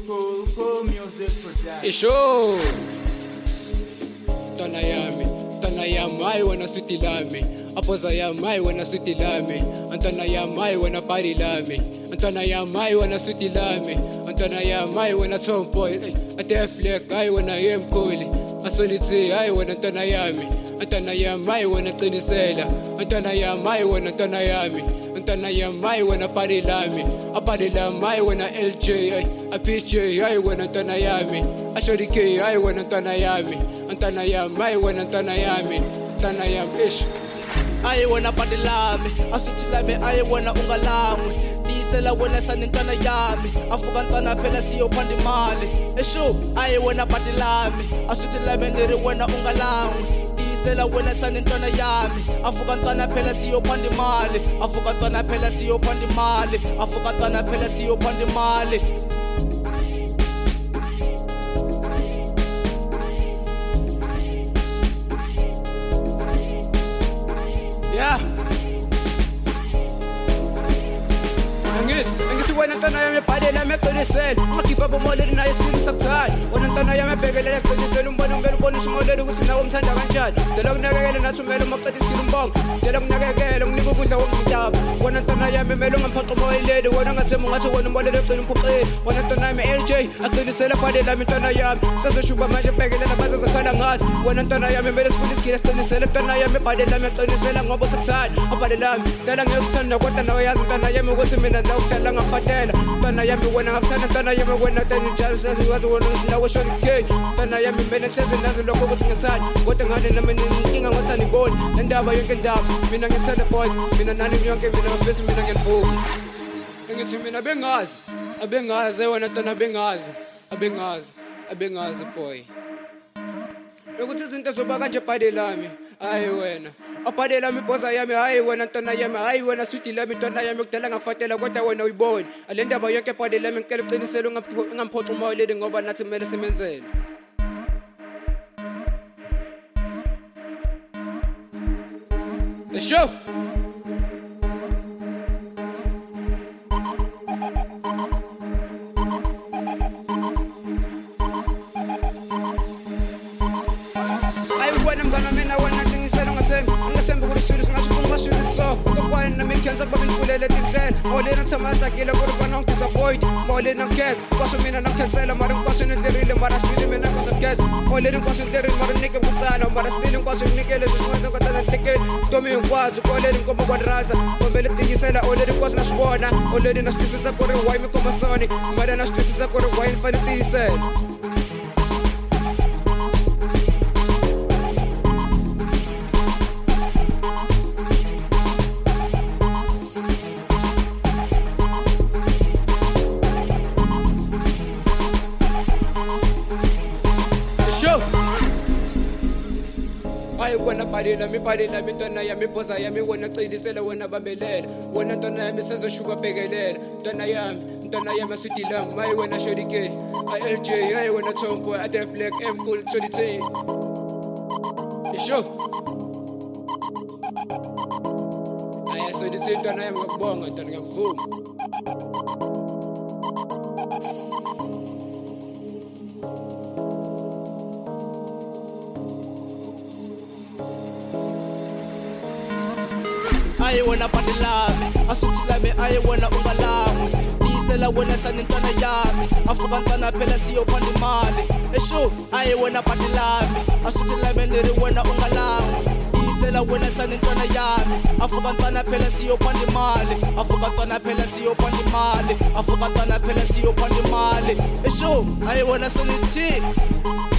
Cool music production. Isho Tana yami hayi wena sweetie lami Apoza yami hayi wena sweetie lami Antana yami hayi wena body lami Antana yami hayi wena sweetie lami Antana yami hayi wena tomboy Ate fleck hayi wena yemkhuli Asolithi hayi wena ntana yami Antana yami hayi wena qinisela Antana yami hayi wena ntana yami Antana yami hayi wena body lami Abody lami hayi wena LJ a PJ hayi wena ntana yami Ashori K hayi wena ntana yami Antana yami hayi wena ntana yami Ntana yami ish Aye wena body lami asuthi lami aye wena ungalamwi Disela wena sanintana yami afuka ntana phela siyo phanda imali esho aye wena body lami asuthi lami ndiri wena ungalamwi Disela wena sanintana yami afuka ntana phela siyo phanda imali afuka ntana phela siyo phanda imali afuka ntana phela siyo phanda imali Yeah. Angithi wena ntana yami ebhalela eqinisela ungagive up umoleli naye isizwe sakuthanda wena ntana yami ebhekelela eqinisela umbona ungela ubonisa umoleli ukuthi nawe umthanda kanjani dela kunakekela nathi umele umaqeda isikilo umbongo dela kunakekela unginika ukudla womntaba wena ntana yami mele ungamphaqa umoyeleli wena ngathemba ngathi wena umoleli eqina umpuqeni wena ntana yami LJ aqinisela ebhalela yami ntana yami sezoshuba manje ebhekelela bazezakhala ngathi wena ntana yami mele sifune isikilo esiqinisela ntana yami ebhalela yami eqinisela ngoba usakuthanda ebhalela yami dela ngiyokuthanda kodwa nawe yazi ntana yami ukuthi mina ndawuhlala ngafatela ntana yami wena ngakuthanda ntana yami wena tani njalo seziwazi wena lawo short game ntana yami mina hleze nazi lokho ukuthi ngithanda kodwa ngane nami inkinga ngothanda ibona nendaba yonke indaba mina ngithanda boys mina nani yonke mina ngabese mina ngiyavuma ngithi mina abengazi wena ntana abengazi boy ukuthi izinto zoba kanje bhade lami hayi wena abhade lami ibhoza yami hayi wena ntana yami hayi wena sweetie lami ntana yami kudala ngafatela kodwa wena uyibona ale ndaba yonke bhade lami ngicela uqinisele ungamphoxa umoyeleli ngoba nathi kumele simenzele Show Mgana mina wena ngingisela ungathemba ukuthi singashufuna mashiliso kokwane nami khenza babe ngifulele tindlela molena thamasa kile kodwa no disappoint molena ngkes kwaso mina namkhensela mara ngikwaso nendlerile mara sibili mina kwaso ngkes molena kwaso ndlerile mara nike kutsala mara sibili kwaso nikele ziswenza kodwa ntikele tomi ngikwazi koleni ngoba kwadranza kumele tingisela oleni kwaso nasibona oleni nasithisisa kore why mi koma soni mara nasithisisa kore why mfana tisela Hayi wena bhade lami ntana yami ibhoza yami wena qinisela wena bambelela wena ntana yami sezoshuka bhekelela ntana yami sweetie lami hayi wena shori K LJ hayi wena tomboy ate black cool solitary isho aya solitary ntana yami ngakubonga ntana ngiyakuvuma Aye wena body lami asuthi lami aye wena ungalamwi Disela wena sanintana yami afuka ntana phela siyo phanda imali esho aye wena body lami asuthi lami ndiri wena ungalamwi Disela wena sanintana yami afuka ntana phela siyo phanda imali afuka ntana phela siyo phanda imali afuka ntana phela siyo phanda imali esho aye wena sanithi